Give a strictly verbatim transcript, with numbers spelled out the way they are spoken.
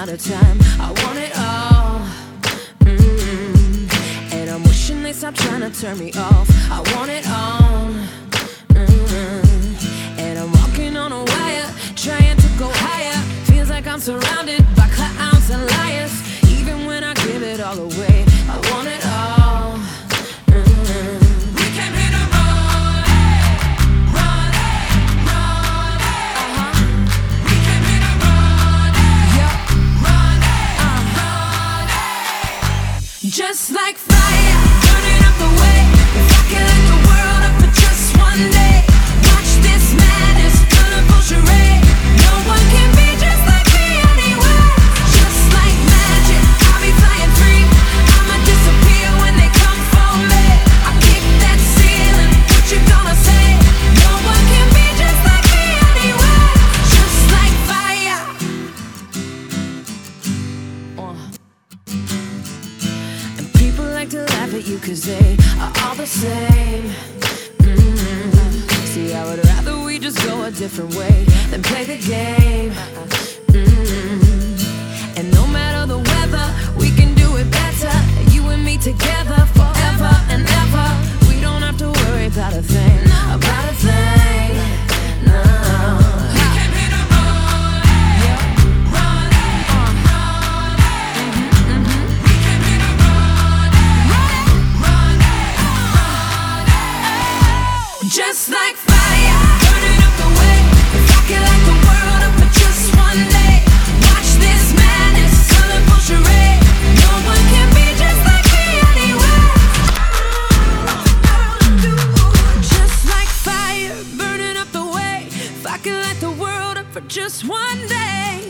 out of time. I want it all. Mm-hmm. And I'm wishing they stop trying to turn me off. I want it all. Mm-hmm. And I'm walking on a wire, trying to go higher. Feels like I'm surrounded by clowns and liars. Even when I give it all away, I want it all. Mm-hmm. We came here to run, run, run. Uh-huh. We came here to run, Yup. run, Uh-huh. run. Just like fire, Burning up the way. if I could light the world up for just one day. Watch this madness, colorful charade. No one can be just like me anywhere. Just like magic, I'll be flying free. I'ma disappear when they come for me. I kick that ceiling, what you gonna say? No one can be just like me anywhere. Just like fire. Uh. And people like to laugh at you cause they are all the same. Mm-hmm. See, I would rather we just go a different way than play the game. Mm-hmm. And no matter the weather, we can do it better. You and me together forever and ever. We don't have to worry about a thing, about a thing. No. We came here to run, run, run. We came here to run, run, run. Just like fire, burning up the way. If I could light the world up for just one day. Watch this madness, colorful charade. No one can be just like me anywhere. Just like fire, burning up the way. If I could light the world up for just one day.